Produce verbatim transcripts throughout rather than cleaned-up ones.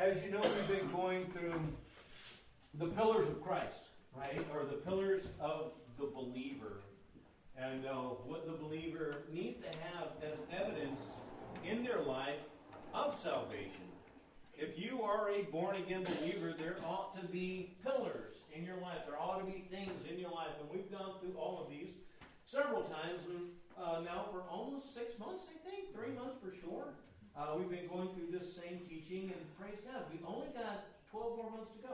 as you know, we've been going through the pillars of Christ, right? Or the pillars of the believer. And uh, what the believer needs to have as evidence in their life of salvation. If you are a born-again believer, there ought to be pillars in your life. There ought to be things in your life. And we've gone through all of these several times and, uh, now for almost six months, I think. Three months for sure. Uh, we've been going through this same teaching, and praise God, we've only got twelve more months to go.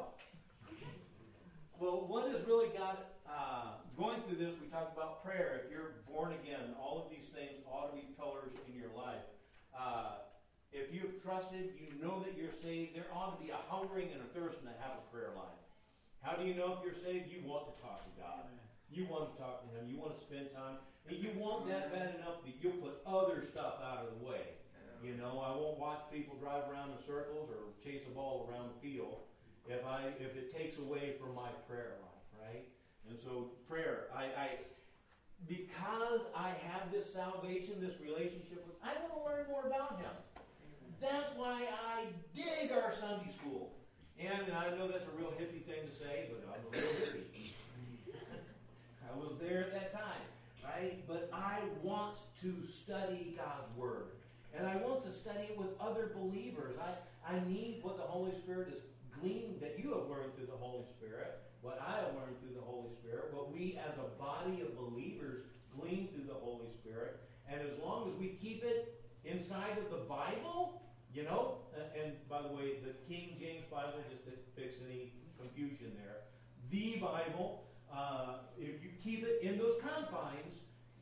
Well, what has really got uh, going through this, we talked about prayer. If you're born again, all of these things ought to be pillars in your life. Uh, if you've trusted, you know that you're saved, there ought to be a hungering and a thirsting to have a prayer life. How do you know if you're saved? You want to talk to God. You want to talk to Him. You want to spend time. And you want that bad enough that you'll put other stuff out of the way. You know, I won't watch people drive around in circles or chase a ball around the field if I if it takes away from my prayer life, right? And so prayer, I, I because I have this salvation, this relationship with, I want to learn more about Him. That's why I dig our Sunday school. And I know that's a real hippie thing to say, but I'm a real hippie. I was there at that time, right? But I want to study God's Word. And I want to study it with other believers. I, I need what the Holy Spirit is gleaning, that you have learned through the Holy Spirit, what I have learned through the Holy Spirit, what we as a body of believers glean through the Holy Spirit. And as long as we keep it inside of the Bible, you know, and by the way, the King James Bible, just to fix any confusion there, the Bible, uh, if you keep it in those confines,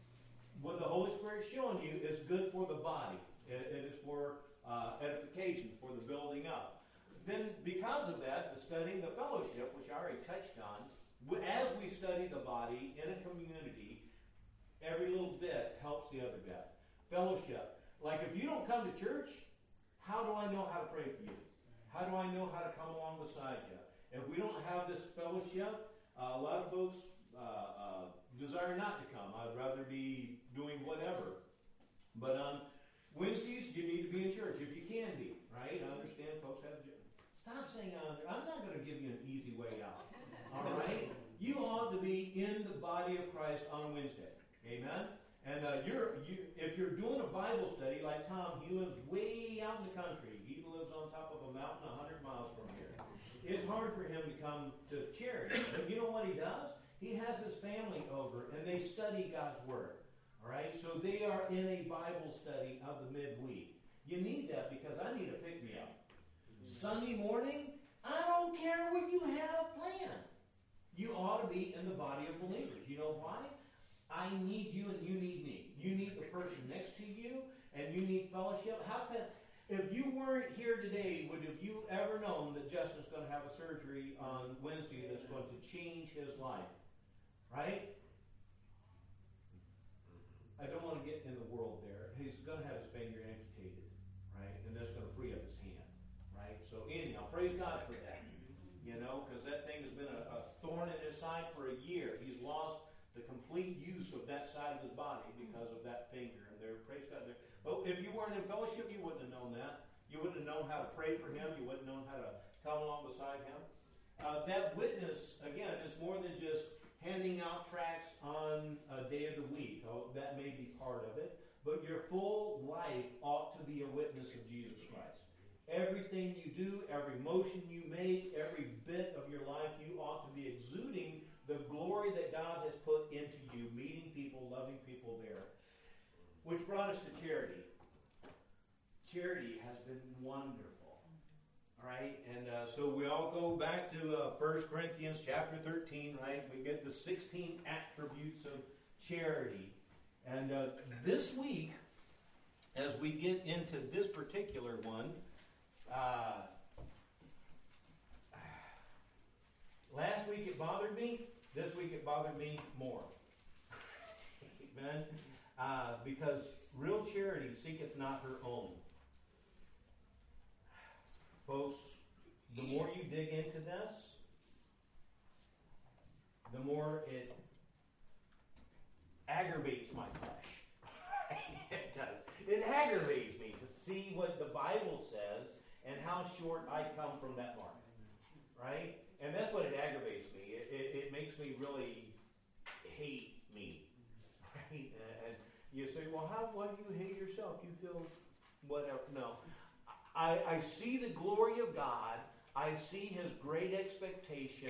what the Holy Spirit is showing you is good for the body. It, it is for uh, edification, for the building up. Then, because of that, the studying, the fellowship, which I already touched on, as we study the body in a community, every little bit helps the other bit. Fellowship. Like if you don't come to church, how do I know how to pray for you? How do I know how to come along beside you? If we don't have this fellowship, uh, a lot of folks uh, uh, desire not to come. I'd rather be doing whatever. But on Wednesdays, you need to be in church if you can be, right? I understand folks have... Stop saying, I'm not going to give you an easy way out, all right? You ought to be in the body of Christ on Wednesday, amen? And uh, you're, you, if you're doing a Bible study, like Tom, he lives way out in the country. He lives on top of a mountain one hundred miles from here. It's hard for him to come to charity. But you know what he does? He has his family over, and they study God's Word. All right, so they are in a Bible study of the midweek. You need that because I need a pick-me-up. Sunday morning, I don't care what you have planned. You ought to be in the body of believers. You know why? I need you and you need me. You need the person next to you and you need fellowship. How can, if you weren't here today, would have you ever known that Justin's going to have a surgery on Wednesday that's going to change his life? Right? I don't want to get in the world there. He's going to have his finger amputated, right? And that's going to free up his hand, right? So anyhow, praise God for that, you know, because that thing has been a, a thorn in his side for a year. He's lost the complete use of that side of his body because of that finger. And there, praise God there. But if you weren't in fellowship, you wouldn't have known that. You wouldn't have known how to pray for him. You wouldn't have known how to come along beside him. Uh, that witness, again, is more than just handing out tracts on a day of the week. Oh, that may be part of it. But your full life ought to be a witness of Jesus Christ. Everything you do, every motion you make, every bit of your life, you ought to be exuding the glory that God has put into you, meeting people, loving people there. Which brought us to charity. Charity has been wonderful. Right, and uh, so we all go back to uh, First Corinthians chapter thirteen, right? We get the sixteen attributes of charity. And uh, this week, as we get into this particular one, uh, last week it bothered me. This week it bothered me more. Amen? Uh, because real charity seeketh not her own. Folks, the more you dig into this, the more it aggravates my flesh. It does. It aggravates me to see what the Bible says and how how short I come from that mark, right? And that's what it aggravates me. It, it, it makes me really hate me, right? And you say, well, how, why do you hate yourself? You feel whatever. No. I, I see the glory of God. I see His great expectation.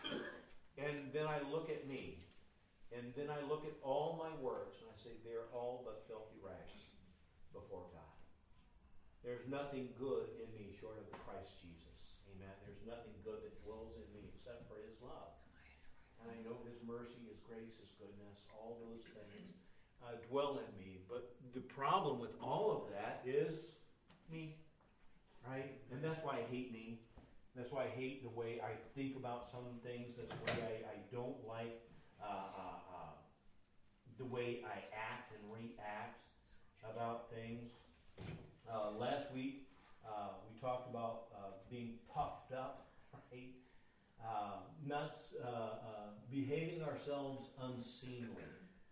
And then I look at me. And then I look at all my works. And I say, they're all but filthy rags before God. There's nothing good in me short of the Christ Jesus. Amen. There's nothing good that dwells in me except for His love. And I know His mercy, His grace, His goodness, all those things uh, dwell in me. But the problem with all of that is me. Right? And that's why I hate me. That's why I hate the way I think about some things. That's the way I, I don't like uh, uh, uh, the way I act and react about things. Uh, last week, uh, we talked about uh, being puffed up, right? Uh, not uh, uh, behaving ourselves unseemly.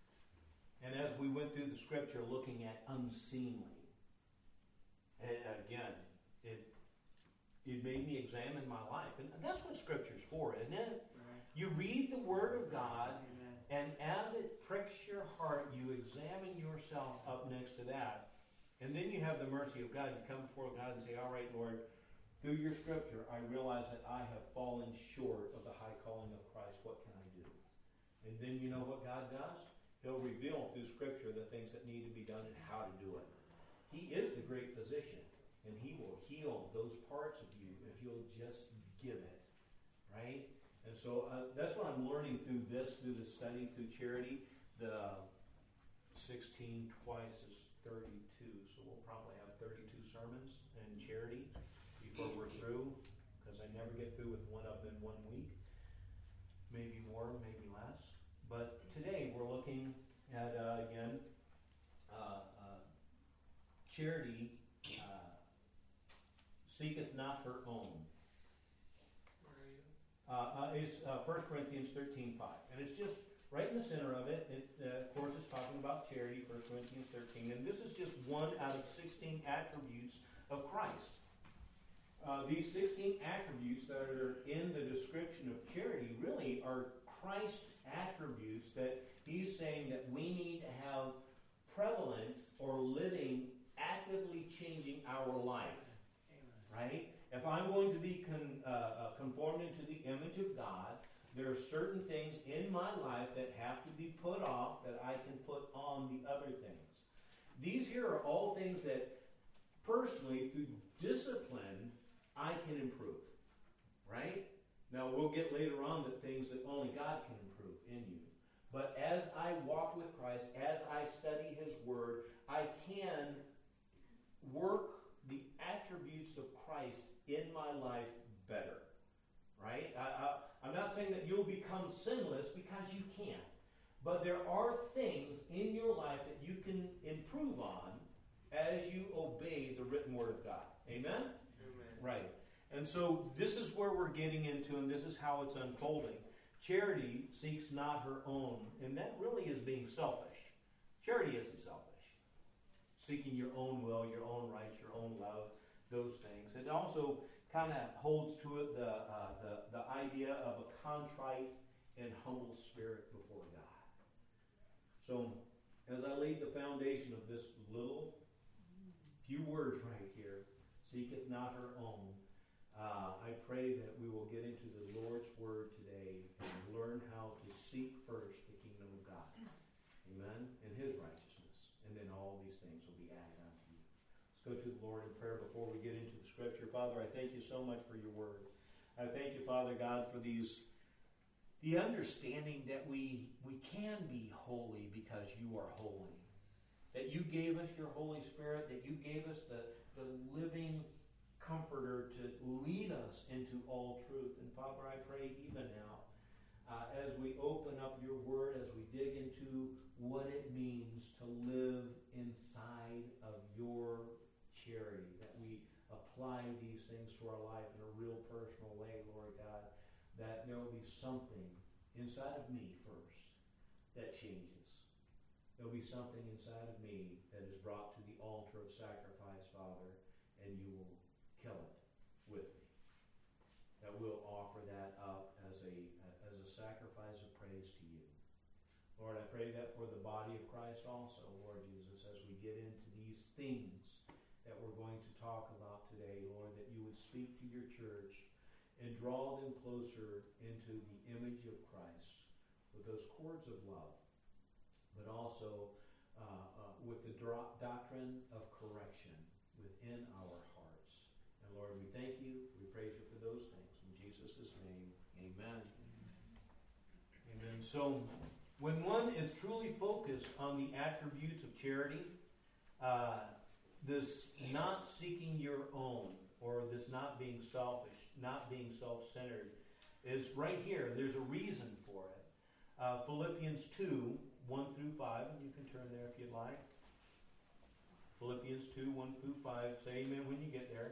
And as we went through the scripture looking at unseemly, and again, it it made me examine my life. And that's what Scripture's for, isn't it? Right. You read the Word of God, Amen. And as it pricks your heart, you examine yourself up next to that. And then you have the mercy of God. You come before God and say, all right, Lord, through your Scripture, I realize that I have fallen short of the high calling of Christ. What can I do? And then you know what God does? He'll reveal through Scripture the things that need to be done and how to do it. He is the great physician. And He will heal those parts of you if you'll just give it, right? And so uh, that's what I'm learning through this, through the study, through charity. The sixteen twice is thirty-two, so we'll probably have thirty-two sermons in charity before we're through, because I never get through with one of them in one week. Maybe more, maybe less. But today we're looking at, uh, again, uh, uh, charity seeketh not her own. Where are you? Uh, uh, it's uh, First Corinthians thirteen five. And it's just right in the center of it. It, uh, of course, is talking about charity, First Corinthians thirteen. And this is just one out of sixteen attributes of Christ. Uh, these sixteen attributes that are in the description of charity really are Christ attributes that He's saying that we need to have prevalence or living, actively changing our life. Right? If I'm going to be con, uh, uh, conformed into the image of God, there are certain things in my life that have to be put off that I can put on the other things. These here are all things that personally, through discipline, I can improve. Right? Now, we'll get later on that things that only God can improve in you. But as I walk with Christ, as I study His Word, I can work the attributes of Christ in my life better, right? I, I, I'm not saying that you'll become sinless, because you can't. But there are things in your life that you can improve on as you obey the written Word of God. Amen? Amen. Right. And so this is where we're getting into, and this is how it's unfolding. Charity seeks not her own, and that really is being selfish. Charity isn't selfish. Seeking your own will, your own rights, your own love, those things. It also kind of holds to it the, uh, the, the idea of a contrite and humble spirit before God. So, as I laid the foundation of this little few words right here, seeketh not her own, uh, I pray that we will get into the Lord's Word today and learn how to seek first the kingdom of God. Amen? And His righteousness. And then all these things will be added unto you. Let's go to the Lord in prayer before we get into the Scripture. Father, I thank you so much for your Word. I thank you, Father God, for these, the understanding that we, we can be holy because you are holy. That you gave us your Holy Spirit, that you gave us the, the living Comforter to lead us into all truth. And Father, I pray even now, Uh, as we open up your Word, as we dig into what it means to live inside of your charity, that we apply these things to our life in a real personal way, Lord God, that there will be something inside of me first that changes. There will be something inside of me that is brought to the altar of sacrifice, Father, and you will kill it. sacrifice of praise to you. Lord, I pray that for the body of Christ also, Lord Jesus, as we get into these things that we're going to talk about today, Lord, that you would speak to your church and draw them closer into the image of Christ with those cords of love, but also uh, uh, with the dro- doctrine of correction within our hearts. And Lord, we thank you, we praise you for those things. In Jesus' name, amen. Amen. So, when one is truly focused on the attributes of charity, uh, this not seeking your own, or this not being selfish, not being self-centered, is right here. There's a reason for it. Uh, Philippians two, one through five, and you can turn there if you'd like. Philippians two, one through five. Say amen when you get there.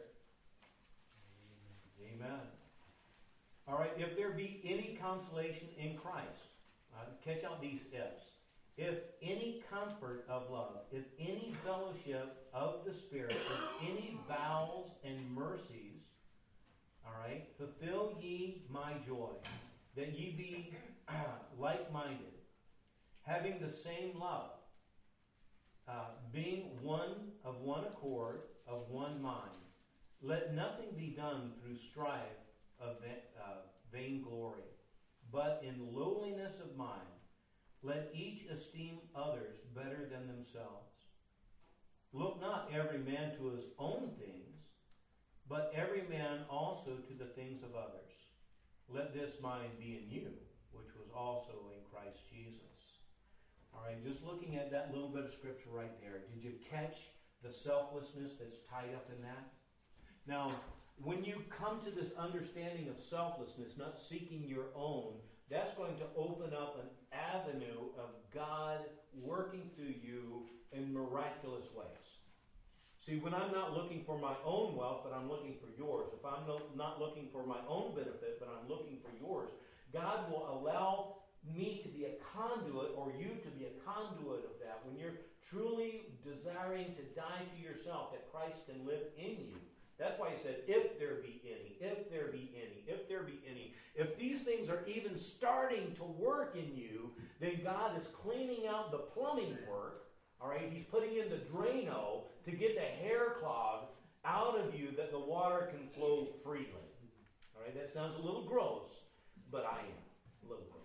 Amen. Amen. All right, if there be any consolation in Christ, uh, catch out these ifs. If any comfort of love, if any fellowship of the Spirit, if any vows and mercies, all right, fulfill ye my joy, that ye be uh, like-minded, having the same love, uh, being one of one accord, of one mind. Let nothing be done through strife of uh, vainglory, but in lowliness of mind, let each esteem others better than themselves. Look not every man to his own things, but every man also to the things of others. Let this mind be in you, which was also in Christ Jesus. All right, just looking at that little bit of scripture right there, did you catch the selflessness that's tied up in that? Now, when you come to this understanding of selflessness, not seeking your own, that's going to open up an avenue of God working through you in miraculous ways. See, when I'm not looking for my own wealth, but I'm looking for yours, if I'm no, not looking for my own benefit, but I'm looking for yours, God will allow me to be a conduit, or you to be a conduit of that. When you're truly desiring to die to yourself, that Christ can live in you. That's why he said, if there be any, if there be any, if there be any. If these things are even starting to work in you, then God is cleaning out the plumbing work. All right, he's putting in the Drano to get the hair clog out of you that the water can flow freely. All right, that sounds a little gross, but I am a little gross.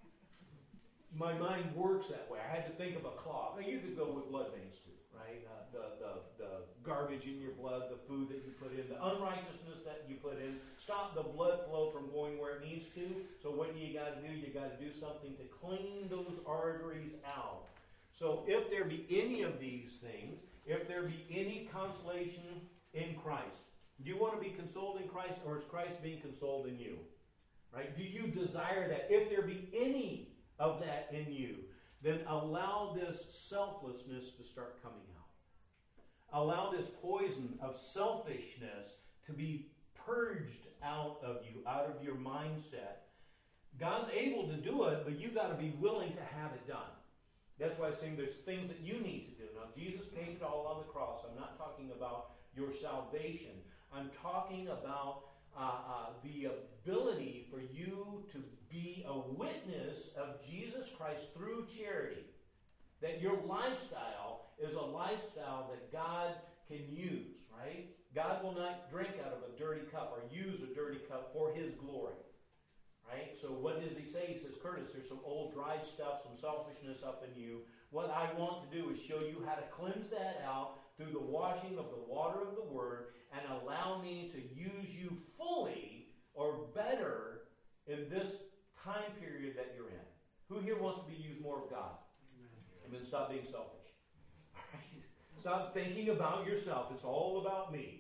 My mind works that way. I had to think of a clog. Now, you could go with blood veins too, right? Uh, the, the, the garbage in your blood, the food that you put in, the unrighteousness that you put in, stop the blood flow from going where it needs to. So what do you got to do? You got to do something to clean those arteries out. So if there be any of these things, if there be any consolation in Christ, do you want to be consoled in Christ, or is Christ being consoled in you? Right? Do you desire that? If there be any of that in you, then allow this selflessness to start coming out. Allow this poison of selfishness to be purged out of you, out of your mindset. God's able to do it, but you've got to be willing to have it done. That's why I'm saying there's things that you need to do. Now, Jesus paid it all on the cross. I'm not talking about your salvation. I'm talking about uh, uh, the ability for you to be a witness of Jesus Christ through charity. That your lifestyle is a lifestyle that God can use, right? God will not drink out of a dirty cup or use a dirty cup for his glory. Right? So what does he say? He says, Curtis, there's some old dried stuff, some selfishness up in you. What I want to do is show you how to cleanse that out through the washing of the water of the Word, and allow me to use you fully or better in this time period that you're in. Who here wants to be used more of God? Amen. And then stop being selfish. All right? Stop thinking about yourself. It's all about me.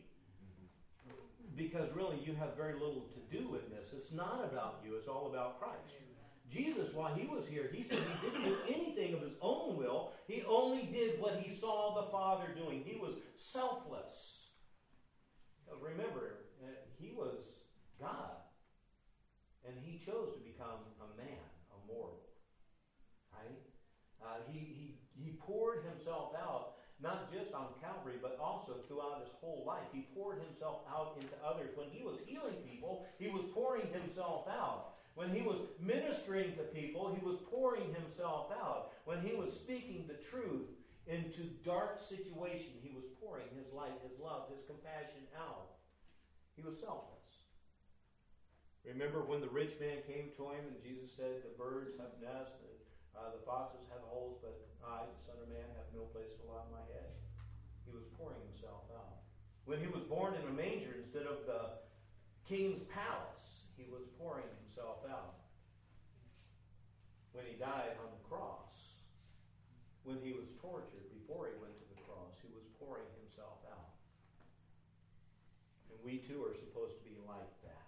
Because really, you have very little to do in this. It's not about you. It's all about Christ. Jesus, while he was here, he said he didn't do anything of his own will. He only did what he saw the Father doing. He was selfless. Because remember, he was God. And he chose to become a man, a mortal. Right? Uh, he, he, he poured himself out, not just on Calvary, but also throughout his whole life. He poured himself out into others. When he was healing people, he was pouring himself out. When he was ministering to people, he was pouring himself out. When he was speaking the truth into dark situation, he was pouring his light, his love, his compassion out. He was selfless. Remember when the rich man came to him and Jesus said, the birds have nests, and uh, the foxes have holes, but I, the Son of Man, have no place to lie my head. He was pouring himself out. When he was born in a manger instead of the king's palace, he was pouring himself out. When he died on the cross, when he was tortured before he went to the cross, he was pouring himself out. And we too are supposed to be like that.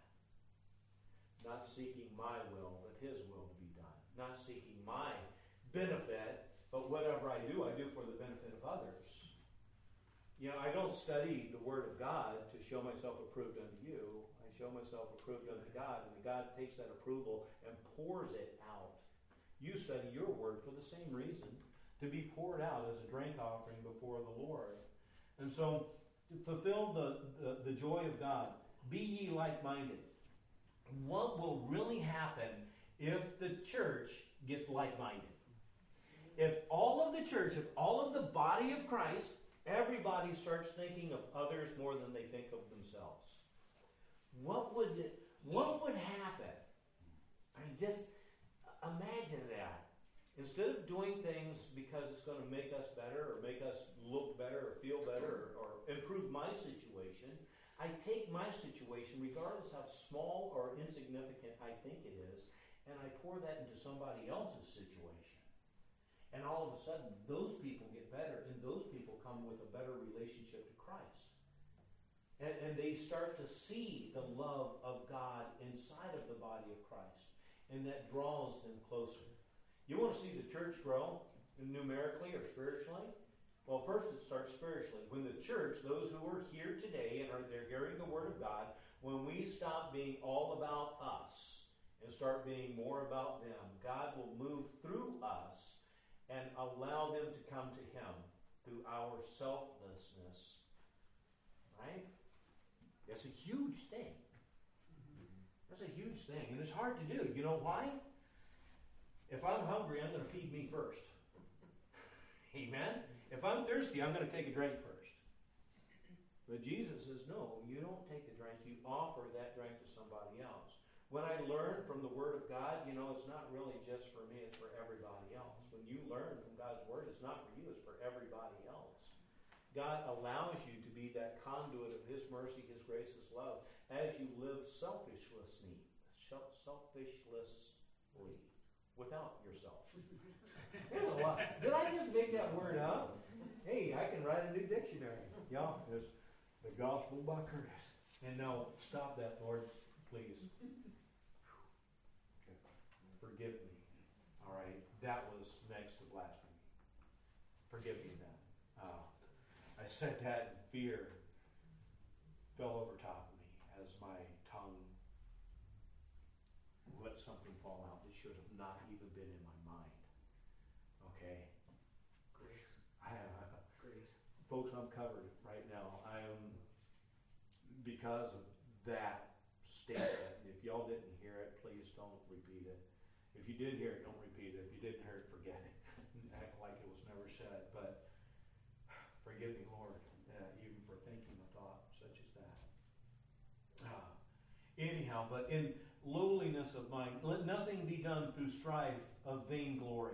Not seeking my will, but his will to be done. Not seeking my benefit, but whatever I do, I do for the benefit of others. You know, I don't study the Word of God to show myself approved unto you. I show myself approved unto God, and God takes that approval and pours it out. You study your Word for the same reason, to be poured out as a drink offering before the Lord. And so, to fulfill the, the, the joy of God, be ye like-minded. What will really happen if the church gets like-minded? If all of the church, if all of the body of Christ, everybody starts thinking of others more than they think of themselves, what would it, what would happen? I mean, just imagine that. Instead of doing things because it's going to make us better or make us look better or feel better or, or improve my situation, I take my situation, regardless how small or insignificant I think it is, and I pour that into somebody else's situation. And all of a sudden, those people get better, and those people come with a better relationship to Christ. And, and they start to see the love of God inside of the body of Christ, and that draws them closer. You want to see the church grow numerically or spiritually? Well, first it starts spiritually. When the church, those who are here today and are they're hearing the Word of God, when we stop being all about us and start being more about them, God will move through us and allow them to come to Him through our selflessness. Right? That's a huge thing. That's a huge thing. And it's hard to do. You know why? If I'm hungry, I'm going to feed me first. Amen? If I'm thirsty, I'm going to take a drink first. But Jesus says, no, you don't take a drink. You offer that drink to somebody else. When I learn from the Word of God, you know, it's not really just for me, it's for everybody else. When you learn from God's Word, it's not for you, it's for everybody else. God allows you to be that conduit of His mercy, His grace, His love, as you live selfishlessly, selfishlessly, without yourself. There's a lot. Did I just make that word up? Hey, I can write a new dictionary. Yeah, it's the gospel by Curtis. And no, stop that, Lord, please. Okay. Forgive me. All right, that was next to blasphemy. Forgive me then. Uh, I said that in fear fell over top of me as my tongue let something fall out that should have not even been in my mind. Okay? Grace. I have, Grace. folks, I'm covered right now. I am, because of that statement. If y'all didn't hear it, please don't repeat it. If you did hear it, don't repeat it. If you didn't hear it, forget it. Act like it was never said. But forgive me, Lord, uh, even for thinking a thought such as that. Uh, anyhow, but in lowliness of mind, let nothing be done through strife of vainglory.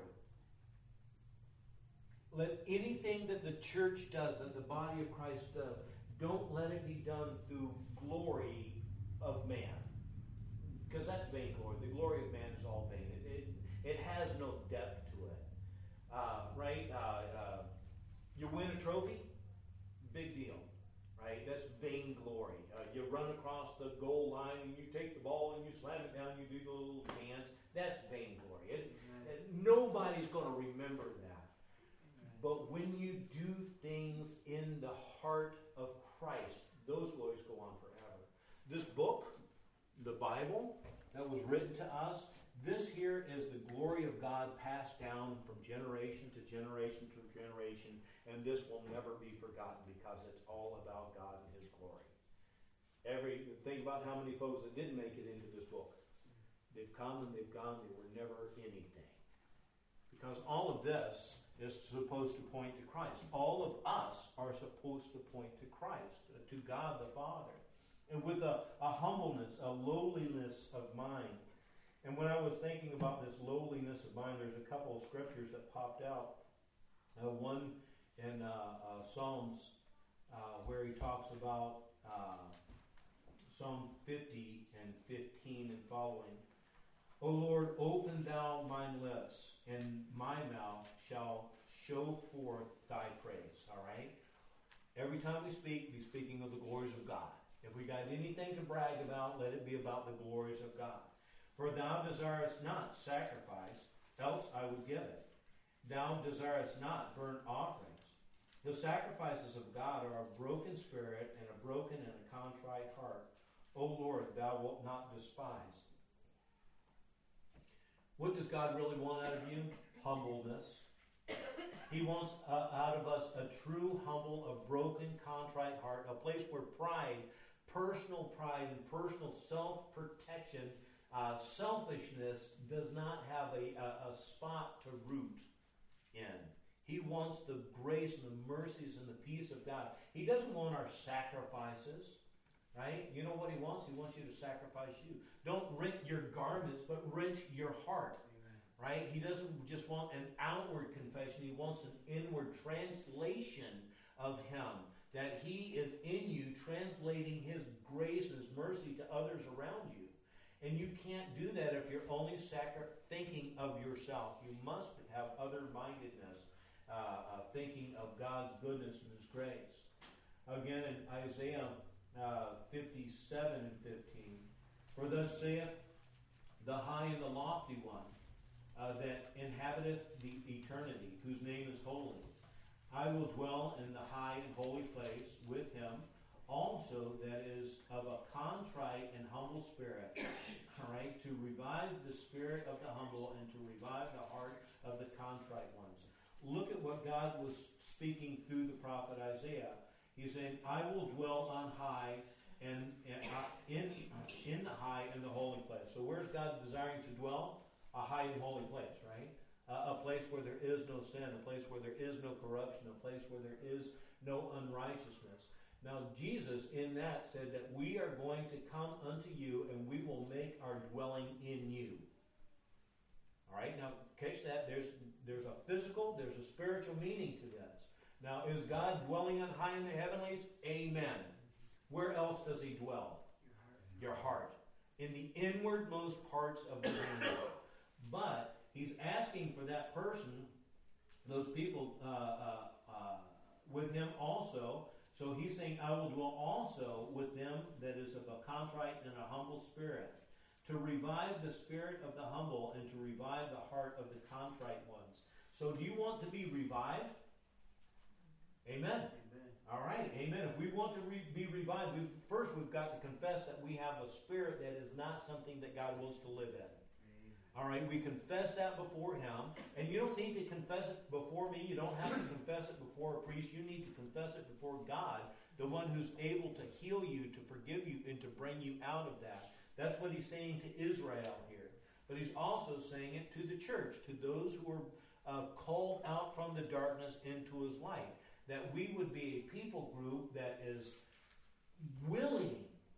Let anything that the church does, that the body of Christ does, don't let it be done through glory of man. Because that's vainglory. The glory of man is all vain. It, it, it has no depth to it. Uh, right? Uh, uh, you win a trophy, big deal. Right? That's vainglory. Uh, you run across the goal line and you take the ball and you slam it down, you do the little dance. That's vainglory. It, it, nobody's going to remember that. But when you do things in the heart of Christ, those glories go on forever. This book, the Bible, that was written to us, this here is the glory of God passed down from generation to generation to generation, and this will never be forgotten because it's all about God and His glory. Every think about how many folks that didn't make it into this book. They've come and they've gone. They were never anything. Because all of this is supposed to point to Christ. All of us are supposed to point to Christ, to God the Father. And with a, a humbleness, a lowliness of mind. And when I was thinking about this lowliness of mind, there's a couple of scriptures that popped out. Uh, one in uh, uh, Psalms uh, where he talks about uh, Psalm fifty and fifteen and following. O Lord, open thou mine lips, and my mouth shall show forth thy praise. All right? Every time we speak, be speaking of the glories of God. If we got anything to brag about, let it be about the glories of God. For thou desirest not sacrifice, else I would give it. Thou desirest not burnt offerings. The sacrifices of God are a broken spirit and a broken and a contrite heart. O Lord, thou wilt not despise. What does God really want out of you? Humbleness. He wants uh, out of us a true, humble, a broken, contrite heart, a place where pride, personal pride and personal self-protection, uh, selfishness does not have a, a, a spot to root in. He wants the grace and the mercies and the peace of God. He doesn't want our sacrifices, right? You know what he wants? He wants you to sacrifice you. Don't rent your garments, but rent your heart. Right? He doesn't just want an outward confession. He wants an inward translation of him. That he is in you, translating his grace and his mercy to others around you. And you can't do that if you're only sacri- thinking of yourself. You must have other-mindedness, uh, uh, thinking of God's goodness and his grace. Again, in Isaiah uh, fifty-seven and fifteen, for thus saith the high and the lofty one, Uh, that inhabiteth the eternity, whose name is holy. I will dwell in the high and holy place with him, also that is of a contrite and humble spirit, all right, to revive the spirit of the humble and to revive the heart of the contrite ones. Look at what God was speaking through the prophet Isaiah. He's saying, I will dwell on high and, and uh, in, in the high and the holy place. So where's God desiring to dwell? A high and holy place, right? Uh, a place where there is no sin, a place where there is no corruption, a place where there is no unrighteousness. Now, Jesus in that said that we are going to come unto you and we will make our dwelling in you. All right, now catch that. There's, there's a physical, there's a spiritual meaning to this. Now, is God dwelling on high in the heavenlies? Amen. Where else does he dwell? Your heart. Your heart. In the inwardmost parts of the being. But he's asking for that person, those people uh, uh, uh, with him also. So he's saying, I will dwell also with them that is of a contrite and a humble spirit, to revive the spirit of the humble and to revive the heart of the contrite ones. So do you want to be revived? Amen. Amen. All right, amen. If we want to re- be revived, we, first we've got to confess that we have a spirit that is not something that God wants to live in. All right, we confess that before him. And you don't need to confess it before me. You don't have to confess it before a priest. You need to confess it before God, the one who's able to heal you, to forgive you, and to bring you out of that. That's what he's saying to Israel here. But he's also saying it to the church, to those who are uh, called out from the darkness into his light. That we would be a people group that is willing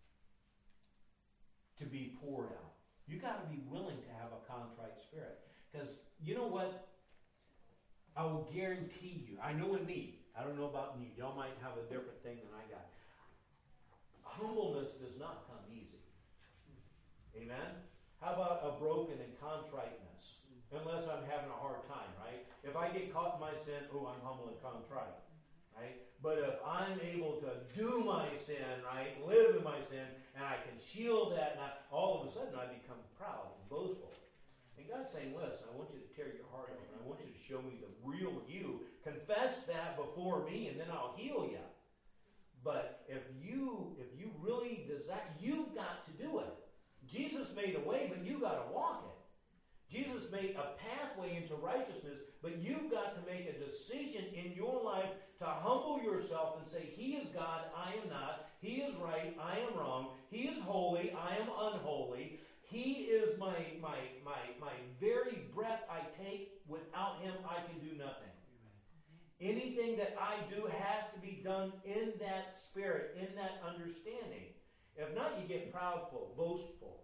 to be poured out. You got to be willing to have a contrite spirit. Because you know what? I will guarantee you, I know in me, I don't know about you, y'all might have a different thing than I got. Humbleness does not come easy. Amen? How about a broken and contriteness? Unless I'm having a hard time, right? If I get caught in my sin, oh, I'm humble and contrite. Right? But if I'm able to do my sin, right, live in my sin, and I can shield that, and I, all of a sudden I become proud and boastful. And God's saying, listen, I want you to tear your heart open. I want you to show me the real you. Confess that before me, and then I'll heal you. But if you, if you really desire, you've got to do it. Jesus made a way, but you got to walk it. Jesus made a pathway into righteousness, but you've got to make a decision in your life to humble yourself and say, he is God, I am not. He is right, I am wrong. He is holy, I am unholy. He is my, my, my, my very breath I take. Without him, I can do nothing. Anything that I do has to be done in that spirit, in that understanding. If not, you get proudful, boastful.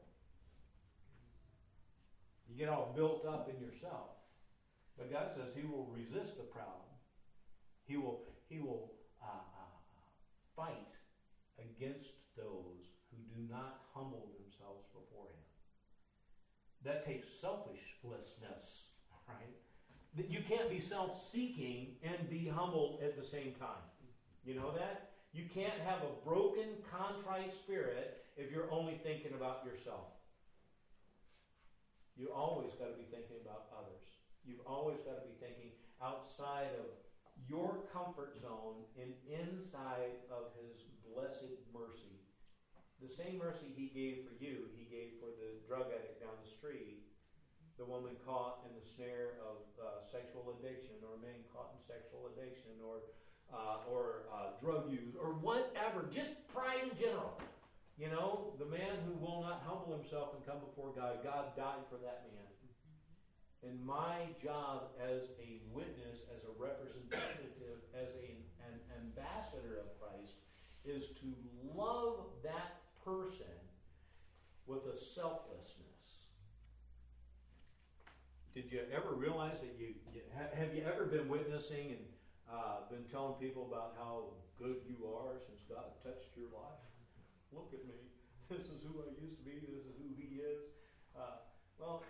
You get all built up in yourself. But God says he will resist the proud. He will, he will uh, uh, fight against those who do not humble themselves before him. That takes selfishness, right? That you can't be self-seeking and be humble at the same time. You know that? You can't have a broken, contrite spirit if you're only thinking about yourself. You always got to be thinking about others. You've always got to be thinking outside of your comfort zone and inside of his blessed mercy. The same mercy he gave for you, he gave for the drug addict down the street, the woman caught in the snare of uh, sexual addiction, or a man caught in sexual addiction, or uh, or uh, drug use, or whatever, just pride in general. You know, the man who will not humble himself and come before God, God died for that man. And my job as a witness, as a representative, as a, an ambassador of Christ, is to love that person with a selflessness. Did you ever realize that you, you have you ever been witnessing and uh, been telling people about how good you are since God touched your life? Look at me. This is who I used to be. This is who he is. Uh, well,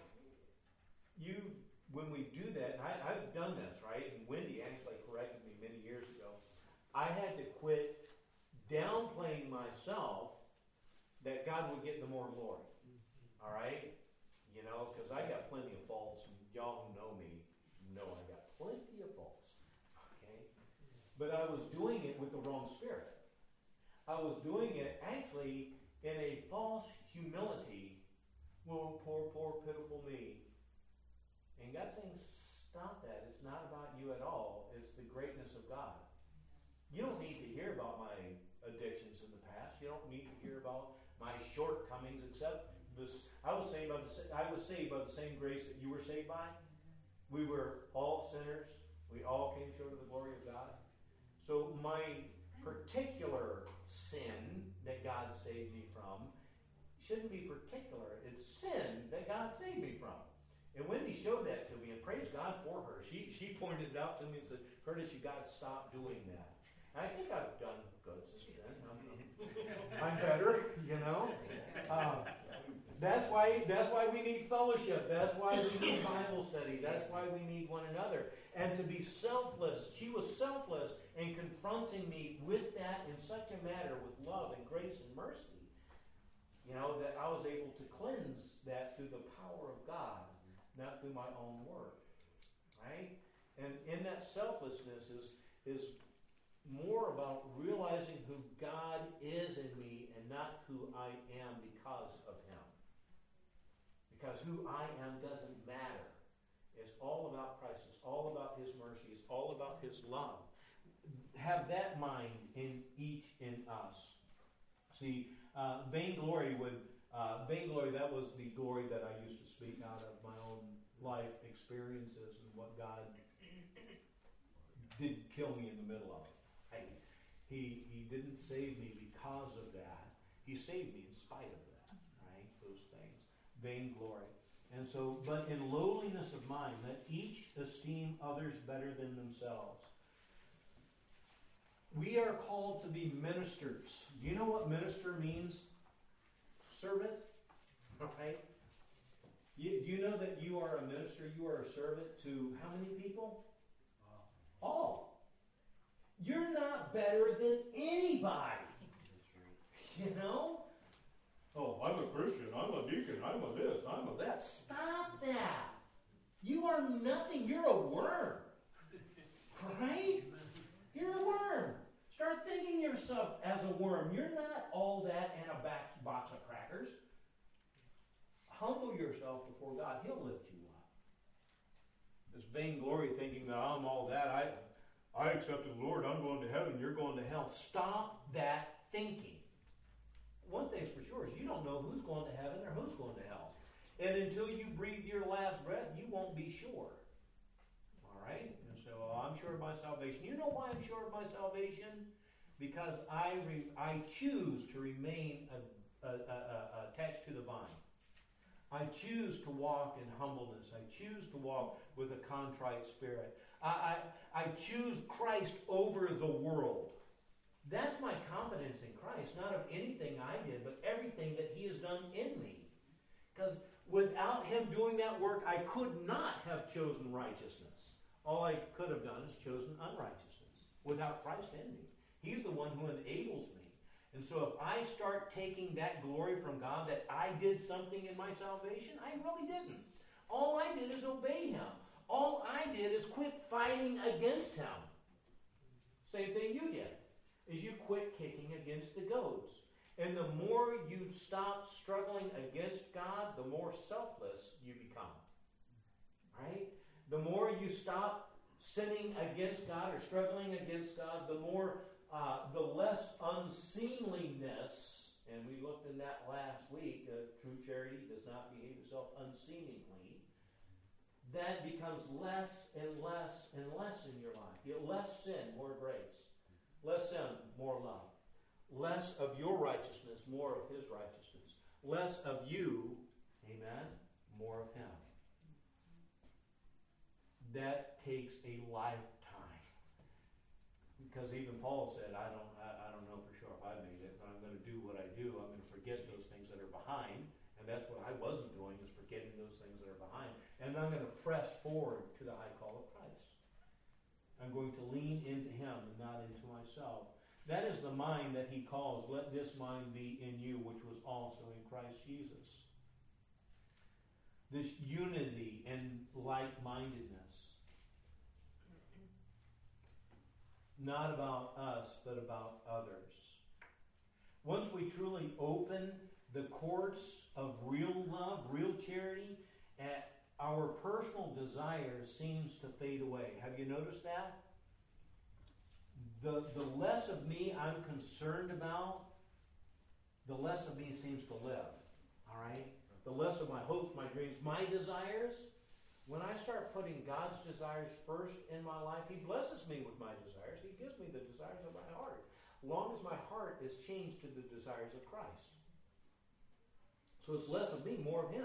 you, when we do that, and I, I've done this, right? And Wendy actually corrected me many years ago. I had to quit downplaying myself that God would get the more glory. All right? You know, because I got plenty of faults, and y'all who know me know I got plenty of faults. Okay? But I was doing it with the wrong spirit. I was doing it actually in a false humility. Well, poor, poor, pitiful me. And God's saying, stop that. It's not about you at all. It's the greatness of God. You don't need to hear about my addictions in the past. You don't need to hear about my shortcomings, except this. I was saved by the I was saved by the same grace that you were saved by. We were all sinners. We all came short of the glory of God. So my particular sin that God saved me from shouldn't be particular. It's sin that God saved me from. And Wendy showed that to me, and praise God for her. She she pointed it out to me and said, Curtis, you got to stop doing that. And I think I've done good since then. I'm, I'm better, you know. Um, that's why that's why we need fellowship. That's why we need Bible study. That's why we need one another. And to be selfless. She was selfless in confronting me with that in such a manner, with love and grace and mercy, you know, that I was able to cleanse that through the power of God, not through my own work. Right? And in that selflessness is is more about realizing who God is in me and not who I am because of him. Because who I am doesn't matter. It's all about Christ. It's all about his mercy. It's all about his love. Have that mind in each in us. See, uh, vainglory would, uh, vainglory, that was the glory that I used to speak out of my own life experiences and what God did kill me in the middle of. Right? He, he didn't save me because of that. He saved me in spite of that. Right? Those things. Vainglory. And so, but in lowliness of mind, let each esteem others better than themselves. We are called to be ministers. Do you know what minister means? Servant. Right? You, do you know that you are a minister? You are a servant to how many people? All. You're not better than anybody. You know? Oh, I'm a Christian. I'm a deacon. I'm a this. I'm a that. Stop that. You are nothing. You're a worm. Right? You're a worm. Start thinking yourself as a worm. You're not all that and a back box of crackers. Humble yourself before God. He'll lift you up. This vainglory thinking that I'm all that. I, I accepted the Lord. I'm going to heaven. You're going to hell. Stop that thinking. One thing's for sure is you don't know who's going to heaven or who's going to hell. And until you breathe your last breath, you won't be sure. All right? And so oh, I'm sure of my salvation. You know why I'm sure of my salvation? Because I re, I choose to remain a, a, a, a, attached to the vine. I choose to walk in humbleness. I choose to walk with a contrite spirit. I, I, I choose Christ over the world. That's my confidence in Christ, not of anything I did, but everything that He has done in me. Because without Him doing that work, I could not have chosen righteousness. All I could have done is chosen unrighteousness without Christ in me. He's the one who enables me. And so if I start taking that glory from God that I did something in my salvation, I really didn't. All I did is obey Him. All I did is quit fighting against Him. Same thing you did, is you quit kicking against the goads. And the more you stop struggling against God, the more selfless you become. Right? The more you stop sinning against God or struggling against God, the more, uh, the less unseemliness, and we looked in that last week, uh, true charity does not behave itself unseemingly, that becomes less and less and less in your life. You less sin, more grace. Less sin, more love. Less of your righteousness, more of His righteousness. Less of you, amen, more of Him. That takes a lifetime. Because even Paul said, I don't I, I don't know for sure if I made it, but I'm going to do what I do. I'm going to forget those things that are behind. And that's what I wasn't doing, is forgetting those things that are behind. And I'm going to press forward to the high call of Christ. I'm going to lean into Him and not into myself. That is the mind that He calls, let this mind be in you, which was also in Christ Jesus. This unity and like-mindedness. Not about us, but about others. Once we truly open the courts of real love, real charity, at our personal desire seems to fade away. Have you noticed that? The, the less of me I'm concerned about, the less of me seems to live. All right? The less of my hopes, my dreams, my desires. When I start putting God's desires first in my life, He blesses me with my desires. He gives me the desires of my heart. As long as my heart is changed to the desires of Christ. So it's less of me, more of Him.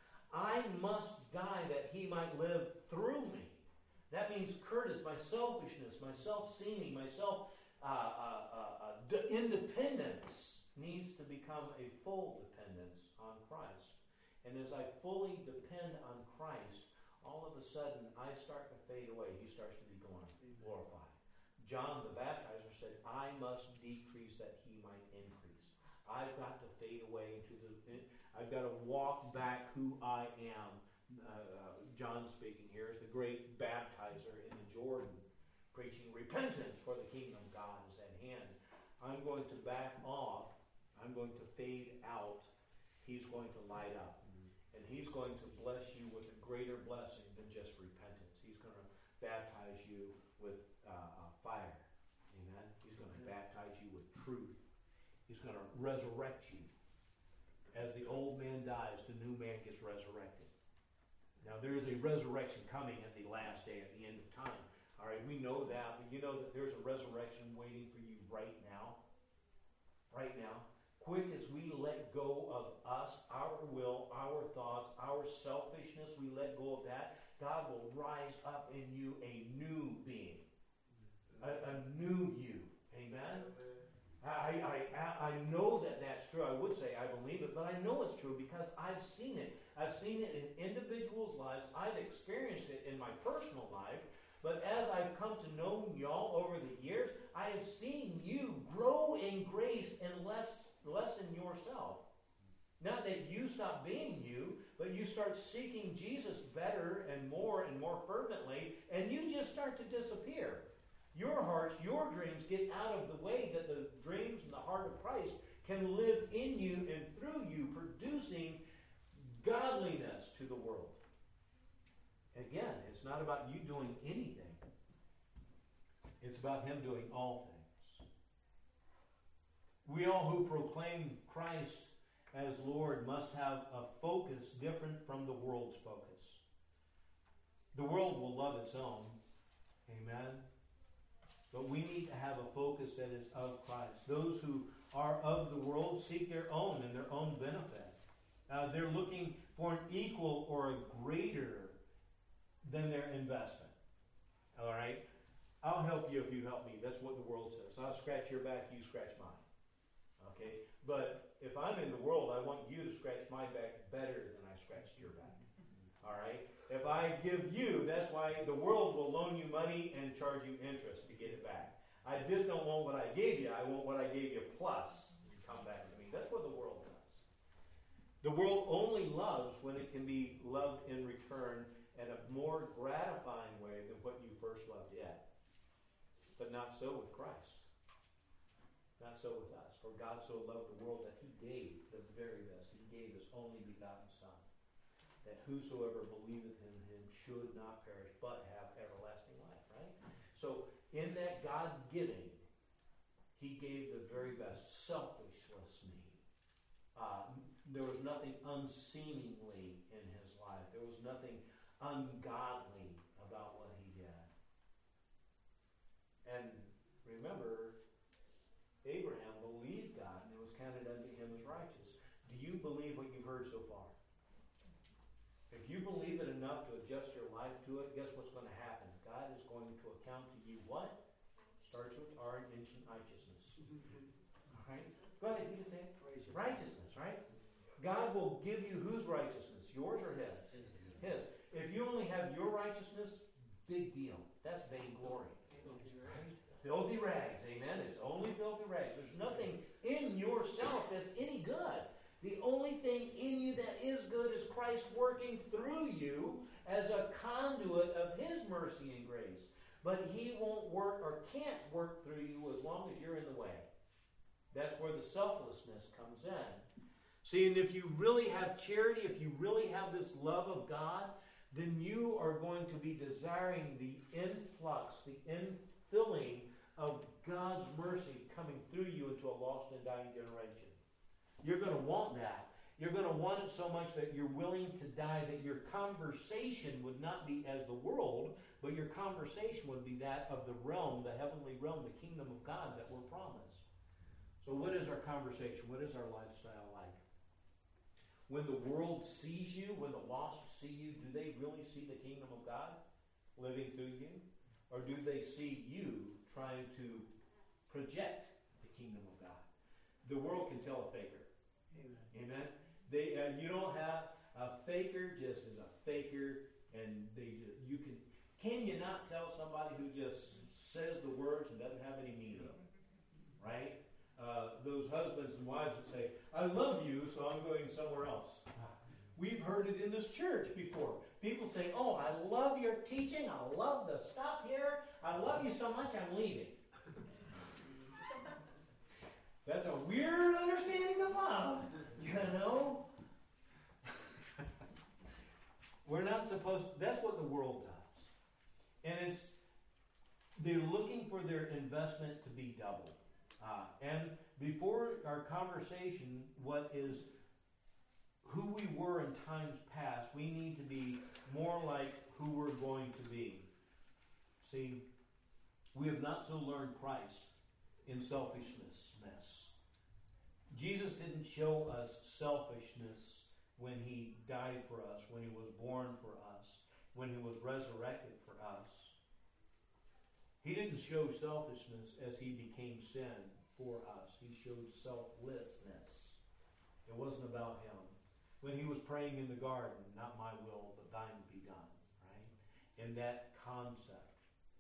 I must die that He might live through me. That means Curtis, my selfishness, my self-seeming, my self uh, uh, uh, uh, d- independence needs to become a full dependence on Christ. And as I fully depend on Christ, all of a sudden I start to fade away. He starts to be glorified. John the Baptizer said, I must decrease that He might increase. I've got to fade away into the, I've got to walk back who I am. Uh, uh, John speaking here is the great baptizer in the Jordan, preaching repentance for the kingdom of God is at hand. I'm going to back off. I'm going to fade out. He's going to light up. And He's going to bless you with a greater blessing than just repentance. He's going to baptize you with uh, uh, fire. Amen? He's going to baptize you with truth. He's going to resurrect you. As the old man dies, the new man gets resurrected. Now, there is a resurrection coming at the last day, at the end of time. All right, we know that, but you know that there's a resurrection waiting for you right now. Right now. Quick as we let go of us, our will, our thoughts, our selfishness, we let go of that, God will rise up in you a new being. A, a new you. Amen? I, I, I know that that's true. I would say I believe it, but I know it's true because I've seen it. I've seen it in individuals' lives. I've experienced it in my personal life. But as I've come to know y'all over the years, I have seen you grow in grace and less, less in yourself. Not that you stop being you, but you start seeking Jesus better and more and more fervently, and you just start to disappear. Your hearts, your dreams get out of the way that the dreams and the heart of Christ can live in you and through you, producing godliness to the world. Again, it's not about you doing anything. It's about Him doing all things. We all who proclaim Christ as Lord must have a focus different from the world's focus. The world will love its own. Amen. But we need to have a focus that is of Christ. Those who are of the world seek their own and their own benefit. Uh, they're looking for an equal or a greater than their investment. All right? I'll help you if you help me. That's what the world says. I'll scratch your back, you scratch mine. Okay? But if I'm in the world, I want you to scratch my back better than I scratched your back. All right? If I give you, that's why the world will loan you money and charge you interest to get it back. I just don't want what I gave you. I want what I gave you plus to come back to me. That's what the world does. The world only loves when it can be loved in return in a more gratifying way than what you first loved yet. But not so with Christ. Not so with us. For God so loved the world that he gave the very best. He gave his only begotten Son, that whosoever believeth in him should not perish, but have everlasting life, right? So, in that God-giving, he gave the very best, selflessly. Uh, there was nothing unseemingly in his life. There was nothing ungodly about what he did. And remember, Abraham believed God, and it was counted unto him as righteous. Do you believe what you've heard so far? If you believe it enough to adjust your life to it, guess what's going to happen? God is going to account to you what? Starts with our ancient righteousness. All right? Go ahead, you can say it. Righteousness. Righteousness, right? God will give you whose righteousness? Yours or his? His. If you only have your righteousness, big deal. That's vainglory. Filthy rags. Filthy rags, amen. It's only filthy rags. There's nothing in yourself that's any good. The only thing in you that is good is Christ working through you as a conduit of his mercy and grace. But he won't work or can't work through you as long as you're in the way. That's where the selflessness comes in. See, and if you really have charity, if you really have this love of God, then you are going to be desiring the influx, the infilling of God's mercy coming through you into a lost and dying generation. You're going to want that. You're going to want it so much that you're willing to die, that your conversation would not be as the world, but your conversation would be that of the realm, the heavenly realm, the kingdom of God that we're promised. So what is our conversation? What is our lifestyle like? When the world sees you, when the lost see you, do they really see the kingdom of God living through you? Or do they see you trying to project the kingdom of God? The world can tell a faker. Amen. Amen. They, uh, you don't have a faker just as a faker, and they you can can you not tell somebody who just says the words and doesn't have any meaning, right? Uh, those husbands and wives that say, "I love you, so I'm going somewhere else." We've heard it in this church before. People say, "Oh, I love your teaching. I love the stuff here. I love you so much, I'm leaving." That's a weird understanding of love, you know? We're not supposed to, that's what the world does. And it's, they're looking for their investment to be doubled. Uh, and before our conversation, what is who we were in times past, we need to be more like who we're going to be. See, we have not so learned Christ in selfishness. Jesus didn't show us selfishness when he died for us, when he was born for us, when he was resurrected for us. He didn't show selfishness as he became sin for us. He showed selflessness. It wasn't about him. When he was praying in the garden, not my will, but thine be done, right? In that concept.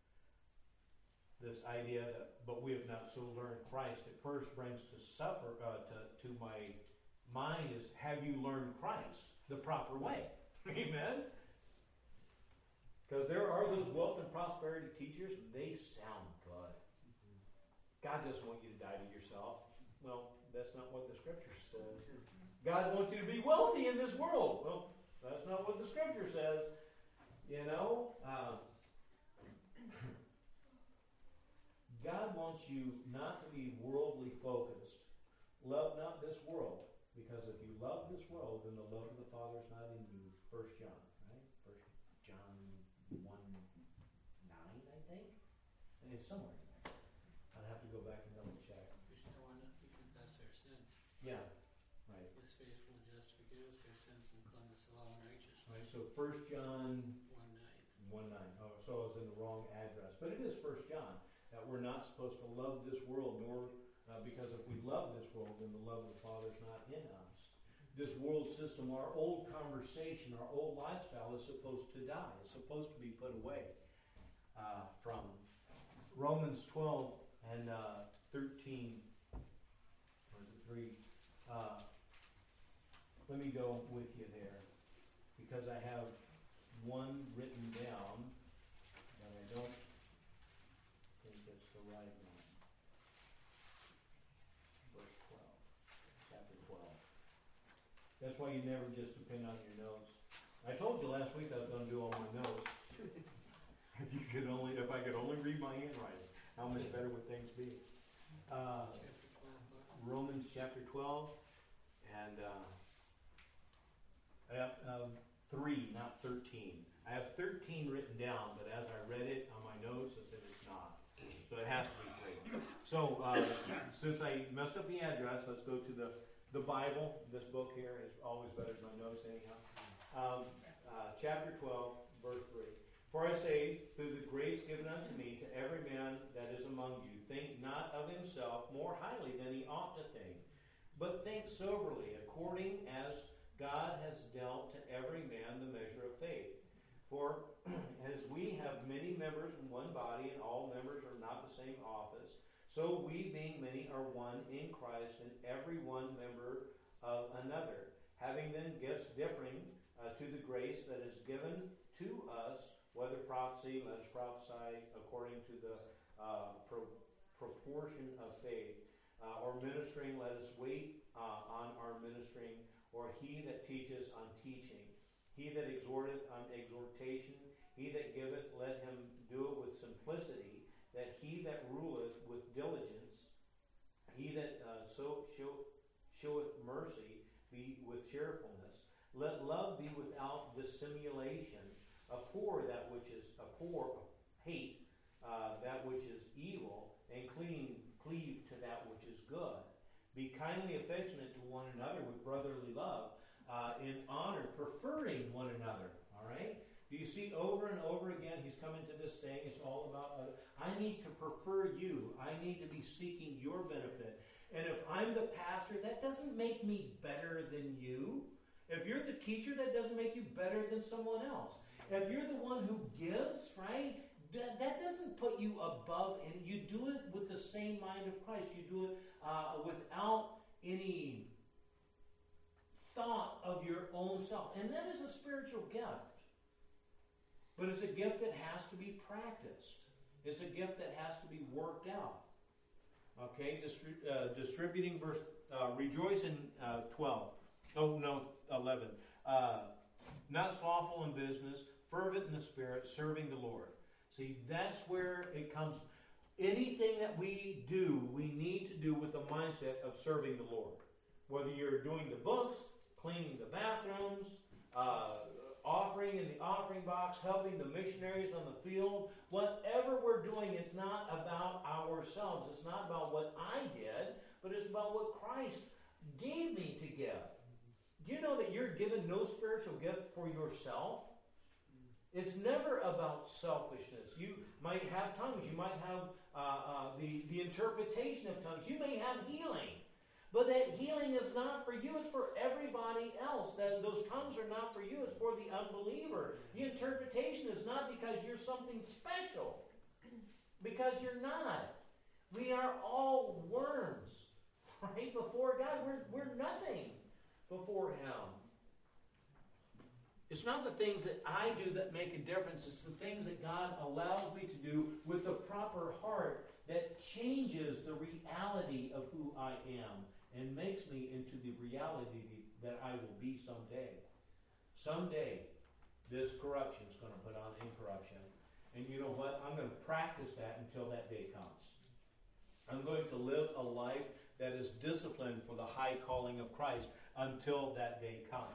This idea that, but we have not so learned Christ, at first brings to suffer uh, to, to my mind is, have you learned Christ the proper way? Amen? Because there are those wealth and prosperity teachers, and they sound good. God doesn't want you to die to yourself. Well, that's not what the Scripture says. God wants you to be wealthy in this world. Well, that's not what the Scripture says. You know? Um, God wants you not to be worldly focused. Love not this world, Because if you love this world, then the love of the Father is not in you. First John, right? First John one nine, I think. And it's somewhere in there. I'd have to go back and double check. We still want to confess our sins. Yeah, right. He is faithful and just to forgive us our sins and cleanse us of all unrighteousness. Right. So First John One nine. one nine. Oh, so I was in the wrong address, but it is First John that we're not supposed to love this world, nor uh, because if we love this world, then the love of the Father is not in us. This world system, our old conversation, our old lifestyle is supposed to die. It's supposed to be put away. Uh, from Romans twelve and uh, thirteen, or is it three? Uh, let me go with you there, because I have one written down, but I don't think it's the right one. Verse twelve, chapter twelve. That's why you never just depend on your notes. I told you last week I was going to do all my notes. If you could only, if I could only read my handwriting, how much better would things be? Uh, Romans chapter twelve, and uh, I have um, three, not thirteen. I have thirteen written down, but as I read it on my notes, I said it's not. So it has to be three. So uh, since I messed up the address, let's go to the, the Bible. This book here is always better than my notes anyhow. Um, uh, chapter twelve, verse three. For I say, through the grace given unto me, to every man that is among you, think not of himself more highly than he ought to think, but think soberly, according as God has dealt to every man the measure of faith. For as we have many members in one body, and all members are not the same office, so we, being many, are one in Christ, and every one member of another, having then gifts differing uh, to the grace that is given to us, whether prophecy, let us prophesy according to the uh, pro- proportion of faith, uh, or ministering, let us wait uh, on our ministering, or he that teaches on teaching, he that exhorteth on exhortation, he that giveth, let him do it with simplicity, that he that ruleth with diligence, he that uh, so show, showeth mercy, be with cheerfulness. Let love be without dissimulation. Abhor that which is abhor, hate uh, that which is evil, and clean, cleave to that which is good. Be kindly affectionate to one another with brotherly love, uh, in honor, preferring one another. All right? Do you see over and over again, he's coming to this thing, it's all about, uh, I need to prefer you. I need to be seeking your benefit. And if I'm the pastor, that doesn't make me better than you. If you're the teacher, that doesn't make you better than someone else. If you're the one who gives, right, that, that doesn't put you above, and you do it with the same mind of Christ. You do it uh, without any thought of your own self. And that is a spiritual gift. But it's a gift that has to be practiced. It's a gift that has to be worked out. Okay, Distri- uh, distributing verse, uh, rejoice in uh, twelve. Oh, no, eleven. Uh, not slothful in business, fervent in the spirit, serving the Lord. See, that's where it comes. Anything that we do, we need to do with the mindset of serving the Lord. Whether you're doing the books, cleaning the bathrooms, uh, offering in the offering box, helping the missionaries on the field, whatever we're doing, it's not about ourselves. It's not about what I did, but it's about what Christ gave me to give. Do you know that you're given no spiritual gift for yourself? It's never about selfishness. You might have tongues. You might have uh, uh, the, the interpretation of tongues. You may have healing. But that healing is not for you. It's for everybody else. That those tongues are not for you. It's for the unbeliever. The interpretation is not because you're something special. Because you're not. We are all worms. Right? Before God, we're, we're nothing before Him. It's not the things that I do that make a difference. It's the things that God allows me to do with the proper heart that changes the reality of who I am and makes me into the reality that I will be someday. Someday, this corruption is going to put on incorruption. And you know what? I'm going to practice that until that day comes. I'm going to live a life that is disciplined for the high calling of Christ. until that day comes.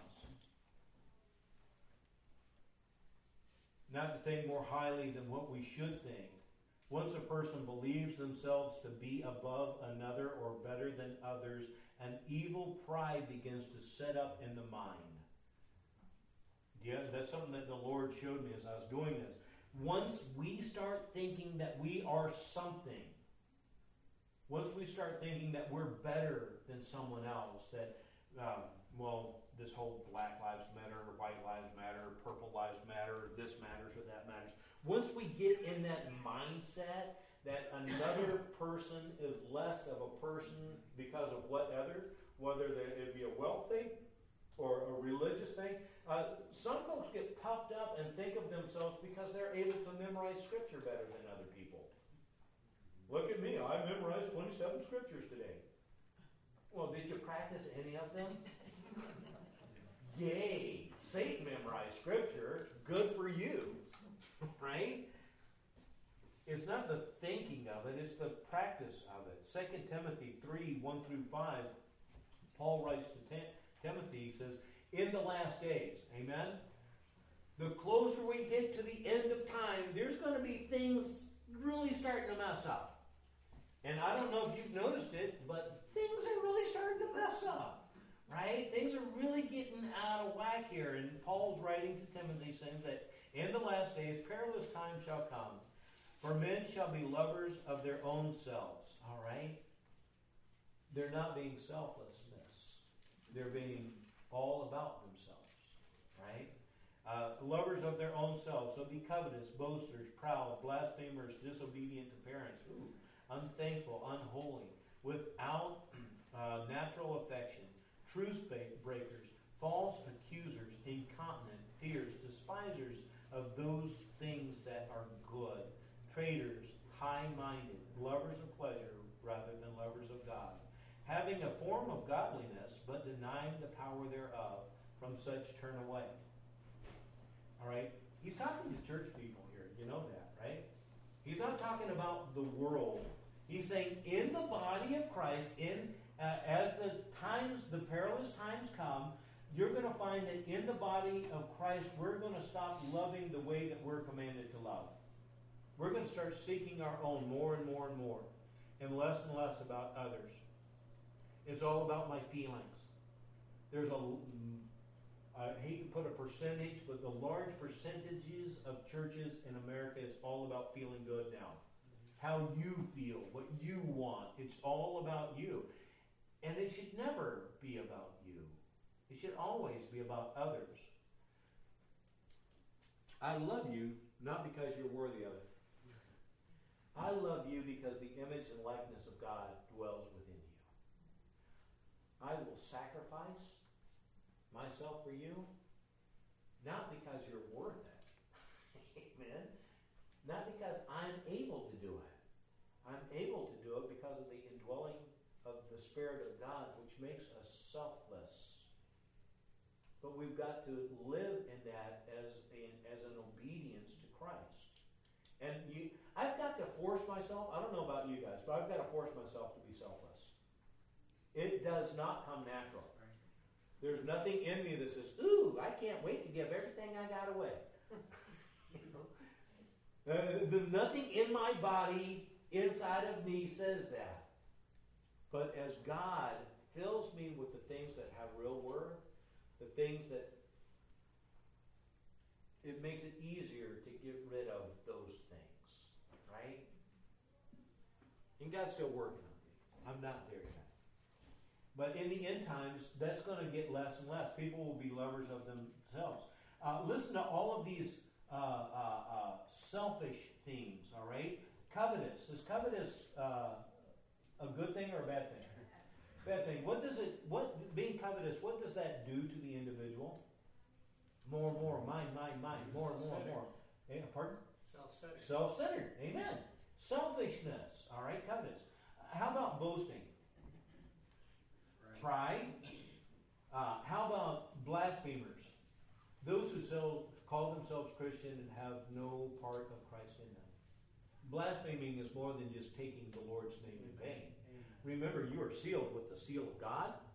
Not to think more highly than what we should think. Once a person believes themselves to be above another or better than others, an evil pride begins to set up in the mind. Yeah, that's something that the Lord showed me as I was doing this. Once we start thinking that we are something, once we start thinking that we're better than someone else, that, um, well, this whole Black Lives Matter, or White Lives Matter, Purple Lives Matter, this matters or that matters. Once we get in that mindset that another person is less of a person because of what other, whether it be a wealth thing or a religious thing, uh, some folks get puffed up and think of themselves because they're able to memorize Scripture better than other people. Look at me, I memorized twenty-seven Scriptures today. Well, did you practice any of them? Yay! Satan memorized Scripture. Good for you. Right? It's not the thinking of it, it's the practice of it. Second Timothy three, one through five, Paul writes to Tim- Timothy, he says, in the last days, amen? The closer we get to the end of time, there's going to be things really starting to mess up. And I don't know if you've noticed it, but things are really starting to mess up. Right? Things are really getting out of whack here. And Paul's writing to Timothy saying that in the last days, perilous times shall come. For men shall be lovers of their own selves. All right? They're not being selflessness. They're being all about themselves. Right? Uh, lovers of their own selves. So be covetous, boasters, proud, blasphemers, disobedient to parents. Ooh, unthankful, unholy, without uh, natural affection. Truce breakers, false accusers, incontinent, fierce, despisers of those things that are good, traitors, high-minded, lovers of pleasure rather than lovers of God, having a form of godliness, but denying the power thereof. From such turn away. All right? He's talking to church people here. You know that, right? He's not talking about the world. He's saying in the body of Christ, in Uh, as the times, the perilous times come, you're going to find that in the body of Christ, we're going to stop loving the way that we're commanded to love. We're going to start seeking our own more and more and more, and less and less about others. It's all about my feelings. There's a, I hate to put a percentage, but the large percentages of churches in America is all about feeling good now. How you feel, what you want. It's all about you. And it should never be about you. It should always be about others. I love you not because you're worthy of it. I love you because the image and likeness of God dwells within you. I will sacrifice myself for you, not because you're worth it. Amen. Not because I'm able to do it. I'm able to do it because of the indwelling of the Spirit of God, which makes us selfless. But we've got to live in that as, a, as an obedience to Christ. And you, I've got to force myself, I don't know about you guys, but I've got to force myself to be selfless. It does not come natural. There's nothing in me that says, ooh, I can't wait to give everything I got away. You know? uh, there's nothing in my body, inside of me, says that. But as God fills me with the things that have real worth, the things that it makes it easier to get rid of those things, right? And God's still working on me. I'm not there yet. But in the end times, that's going to get less and less. People will be lovers of themselves. Uh, listen to all of these uh, uh, uh, selfish themes, all right? Covetous. Is covetous uh, a good thing or a bad thing? Bad thing. What does it, what, being covetous, what does that do to the individual? More and more, mine, mine, mine, more and more and more. Eh, pardon? Self-centered. Self-centered. Amen. Selfishness. All right, covetous. How about boasting? Right. Pride. Uh, how about blasphemers? Those who so call themselves Christian and have no part of Christ in them. Blaspheming is more than just taking the Lord's name in vain. Remember, you are sealed with the seal of God.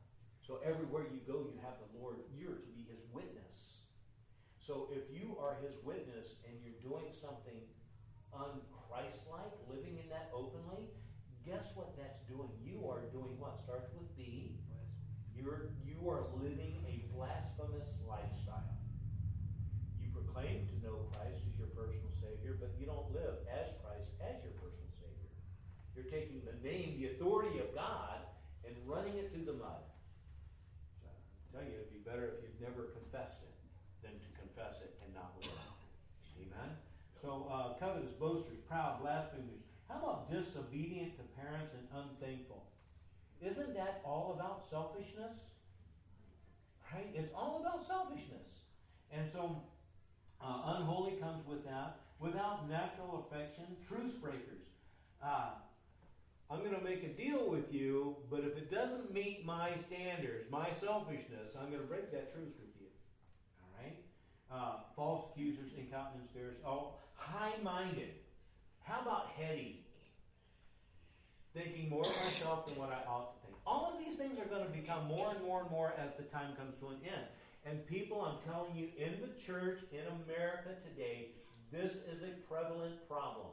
So everywhere you go, you have the Lord, you're to be his witness. So if you are his witness and you're doing something un-Christ-like, living in that openly, guess what that's doing? You are doing what? Starts with B. You're, you are living a blasphemous lifestyle. You proclaim to know Christ as your personal Savior, but you don't live as Christ as your personal Savior. You're taking the name, the authority of God, and running it through the mud. I tell you, it'd be better if you've never confessed it than to confess it and not live it. Amen? So, uh, covetous, boasters, proud, blasphemers. How about disobedient to parents and unthankful? Isn't that all about selfishness? Right? It's all about selfishness. And so, uh, unholy comes with that. Without natural affection, truce breakers. Uh, I'm going to make a deal with you, but if it doesn't meet my standards, my selfishness, I'm going to break that truce with you. All right? Uh, false accusers, incontinent spirits. Oh, high-minded. How about heady? Thinking more of myself than what I ought to think. All of these things are going to become more and more and more as the time comes to an end. And people, I'm telling you, in the church, in America today, this is a prevalent problem.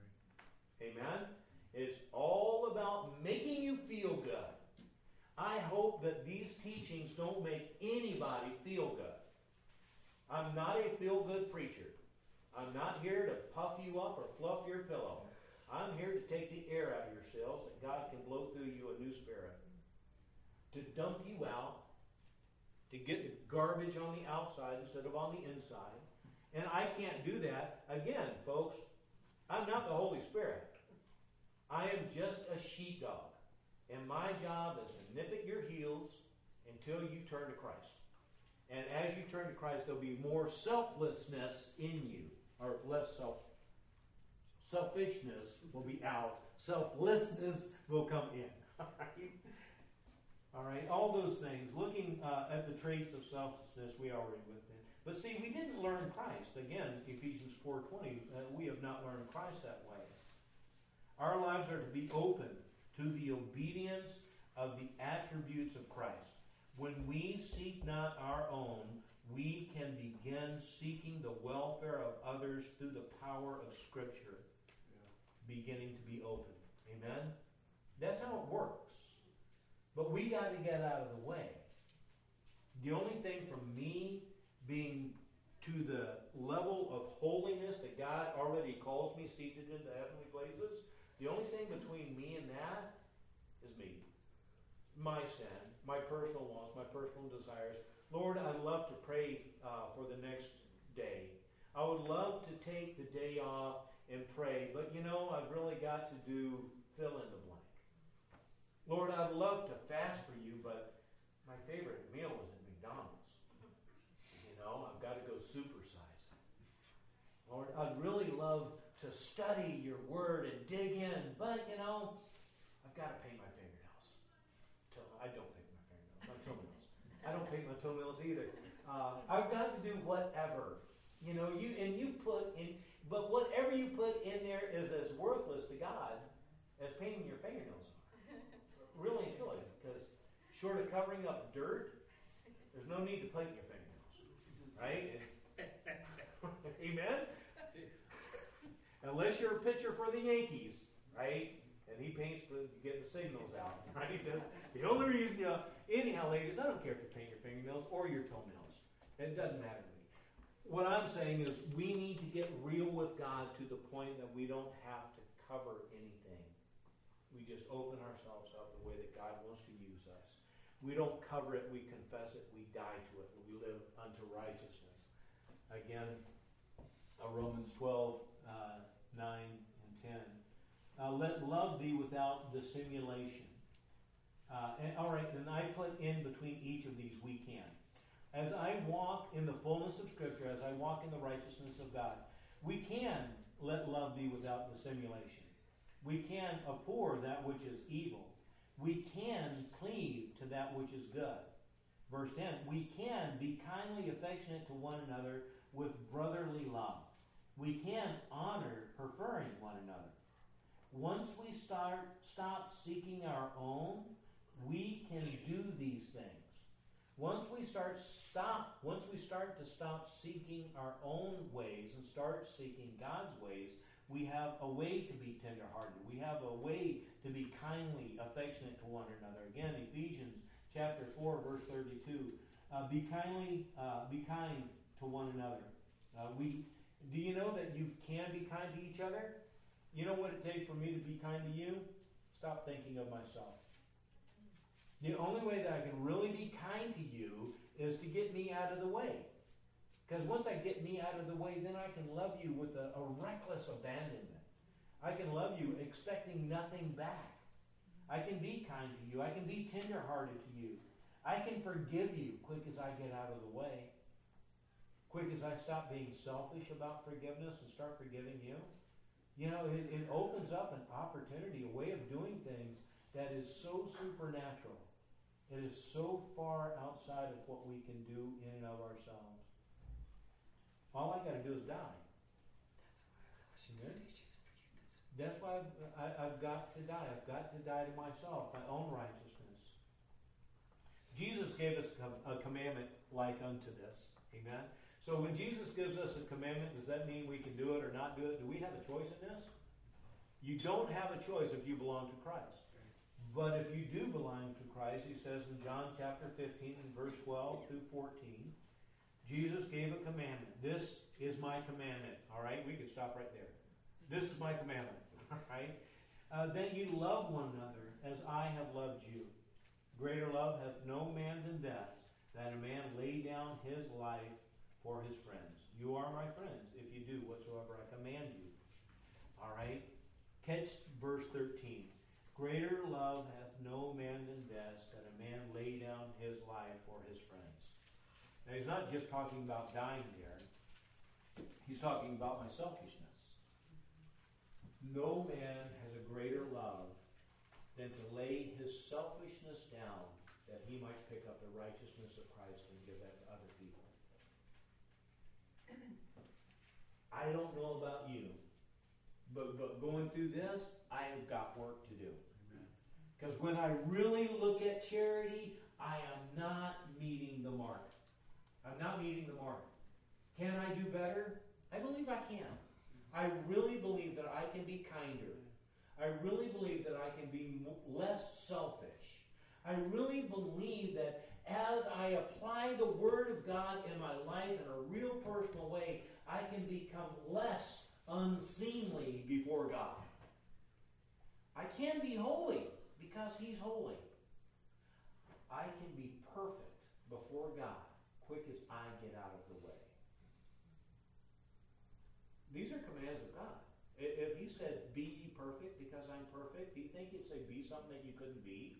Amen? It's all about making you feel good. I hope that these teachings don't make anybody feel good. I'm not a feel-good preacher. I'm not here to puff you up or fluff your pillow. I'm here to take the air out of yourselves that God can blow through you a new spirit. To dump you out. To get the garbage on the outside instead of on the inside. And I can't do that. Again, folks, I'm not the Holy Spirit. I am just a sheepdog. And my job is to nip at your heels until you turn to Christ. And as you turn to Christ, there'll be more selflessness in you. Or less self. Selfishness will be out. Selflessness will come in. All right? All right? All those things. Looking uh, at the traits of selflessness, we already went in. But see, we didn't learn Christ. Again, Ephesians four twenty, uh, we have not learned Christ that way. Our lives are to be open to the obedience of the attributes of Christ. When we seek not our own, we can begin seeking the welfare of others through the power of Scripture, yeah. beginning to be open. Amen? That's how it works. But we got to get out of the way. The only thing from me being to the level of holiness that God already calls me, seated in the heavenly places, the only thing between me and that is me. My sin, my personal wants, my personal desires. Lord, I'd love to pray uh, for the next day. I would love to take the day off and pray, but you know, I've really got to do fill in the blank. Lord, I'd love to fast for you, but my favorite meal is at McDonald's. You know, I've got to go supersize. Lord, I'd really love to study your word and dig in, but you know, I've got to paint my fingernails. I don't paint my fingernails, my toenails. I don't paint my toenails either. Uh, I've got to do whatever. You know, you and you put in, but whatever you put in there is as worthless to God as painting your fingernails are. Really and truly, because short of covering up dirt, there's no need to paint your fingernails. Right? Amen? Unless you're a pitcher for the Yankees, right? And he paints for to get the signals out, right? That's the only reason, you know. Anyhow, ladies, I don't care if you paint your fingernails or your toenails. It doesn't matter to me. What I'm saying is we need to get real with God to the point that we don't have to cover anything. We just open ourselves up the way that God wants to use us. We don't cover it, we confess it, we die to it, we live unto righteousness. Again, uh, Romans twelve, uh, nine and ten. Uh, let love be without dissimulation. Uh, and, all right, and I put in between each of these, we can. As I walk in the fullness of Scripture, as I walk in the righteousness of God, we can let love be without dissimulation. We can abhor that which is evil. We can cleave to that which is good. Verse ten, we can be kindly affectionate to one another with brotherly love. We can honor preferring one another. Once we start stop seeking our own, we can do these things. Once we start stop, once we start to stop seeking our own ways and start seeking God's ways, we have a way to be tenderhearted. We have a way to be kindly, affectionate to one another. Again, Ephesians chapter four, verse thirty-two. Uh, be kindly, uh, be kind to one another. Uh, we, do you know that you can be kind to each other? You know what it takes for me to be kind to you? Stop thinking of myself. The only way that I can really be kind to you is to get me out of the way. Because once I get me out of the way, then I can love you with a, a reckless abandonment. I can love you expecting nothing back. I can be kind to you. I can be tenderhearted to you. I can forgive you quick as I get out of the way. Quick as I stop being selfish about forgiveness and start forgiving you. You know, it, it opens up an opportunity, a way of doing things that is so supernatural. It is so far outside of what we can do in and of ourselves. All I got to do is die. That's why I've, I, I've got to die. I've got to die to myself, my own righteousness. Jesus gave us a commandment like unto this. Amen? So when Jesus gives us a commandment, does that mean we can do it or not do it? Do we have a choice in this? You don't have a choice if you belong to Christ. But if you do belong to Christ, he says in John chapter fifteen and verse twelve through fourteen, Jesus gave a commandment. This is my commandment. All right? We could stop right there. This is my commandment. All right? Uh, then you love one another as I have loved you. Greater love hath no man than death, that a man lay down his life for his friends. You are my friends if you do whatsoever I command you. All right? Catch verse thirteen. Greater love hath no man than death, that a man lay down his life for his friends. Now he's not just talking about dying there. He's talking about my selfishness. No man has a greater love than to lay his selfishness down that he might pick up the righteousness of Christ and give that to other people. I don't know about you, but, but going through this, I have got work to do. Because when I really look at charity, I am not meeting the mark. I'm not meeting the mark. Can I do better? I believe I can. I really believe that I can be kinder. I really believe that I can be less selfish. I really believe that as I apply the Word of God in my life in a real personal way, I can become less unseemly before God. I can be holy because He's holy. I can be perfect before God quick as I get out of the way. These are commands of God. If He said, be ye perfect because I'm perfect, do you think He'd say, be something that you couldn't be?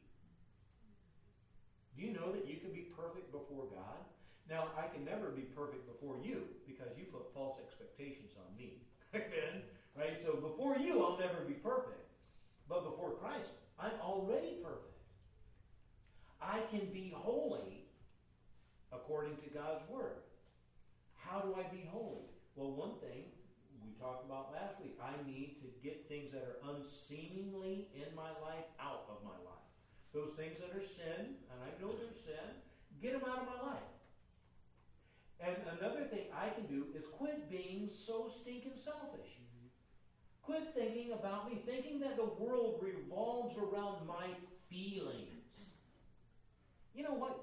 Do you know that you can be perfect before God? Now, I can never be perfect before you because you put false expectations on me. Amen? Right? So before you, I'll never be perfect. But before Christ, I'm already perfect. I can be holy according to God's Word. How do I be holy? Well, one thing we talked about last week, I need to get things that are unseemingly in my life out of my life. Those things that are sin, and I know they're sin, get them out of my life. And another thing I can do is quit being so stinking selfish. Mm-hmm. Quit thinking about me, thinking that the world revolves around my feelings. You know what?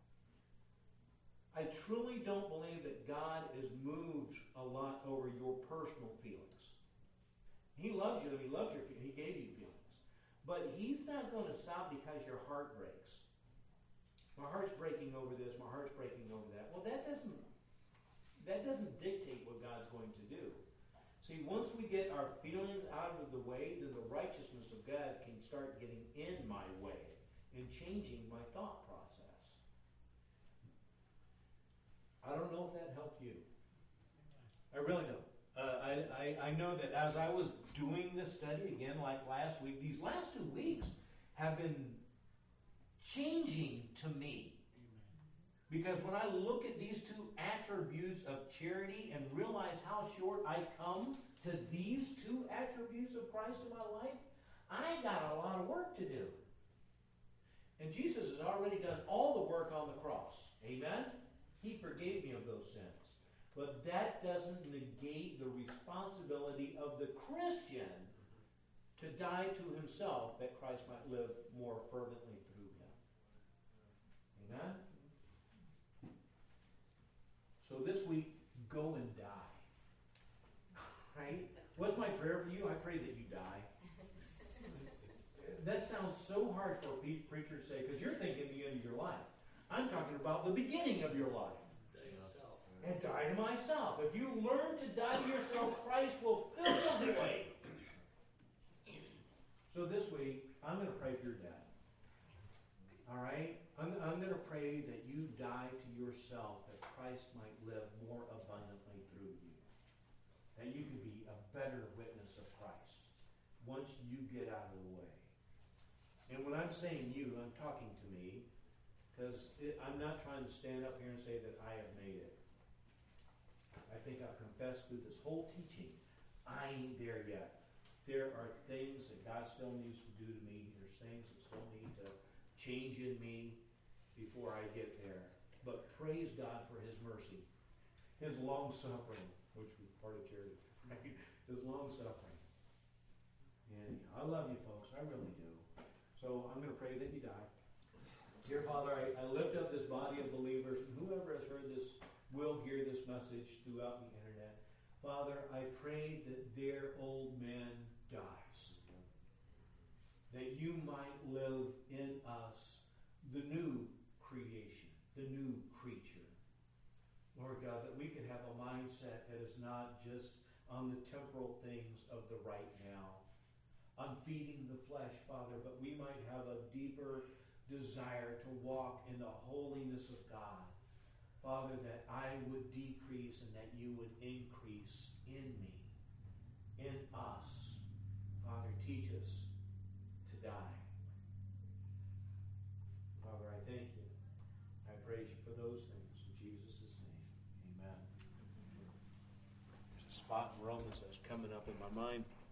I truly don't believe that God is moved a lot over your personal feelings. He loves you. He loves your feelings. He gave you feelings. But He's not going to stop because your heart breaks. My heart's breaking over this. My heart's breaking over that. Well, that doesn't, that doesn't dictate what God's going to do. See, once we get our feelings out of the way, then the righteousness of God can start getting in my way and changing my thought process. I don't know if that helped you. I really don't. Uh, I, I, I know that as I was doing this study again, like last week, these last two weeks have been changing to me. Because when I look at these two attributes of charity and realize how short I come to these two attributes of Christ in my life, I got a lot of work to do. And Jesus has already done all the work on the cross. Amen? He forgave me of those sins. But that doesn't negate the responsibility of the Christian to die to himself that Christ might live more fervently through him. Amen? So this week, go and die. Right? What's my prayer for you? I pray that you die. That sounds so hard for a preacher to say, because you're thinking the end of your life. I'm talking about the beginning of your life. Die yourself. And die to myself. If you learn to die to yourself, Christ will fill the void. So this week, I'm going to pray for your dad. All right? I'm, I'm going to pray that you die to yourself, that Christ might live more abundantly through you. That you can be a better witness of Christ once you get out of the way. And when I'm saying you, I'm talking to me, because I'm not trying to stand up here and say that I have made it. I think I've confessed through this whole teaching, I ain't there yet. There are things that God still needs to do to me. There's things that still need to change in me before I get there. But praise God for His mercy, His long suffering, which was part of charity, right? His long suffering. And I love you folks, I really do. So I'm going to pray that you die. Dear Father, I, I lift up this body of believers, and whoever has heard this will hear this message throughout the internet. Father, I pray that their old man dies. That you might live in us the new creation, the new creature. Lord God, that we can have a mindset that is not just on the temporal things of the right now, on feeding the flesh, Father, but we might have a deeper desire to walk in the holiness of God. Father, that I would decrease and that you would increase in me, in us. Father, teach us to die. Father, I thank you. I praise you for those things. In Jesus' name, amen. There's a spot in Romans that's coming up in my mind.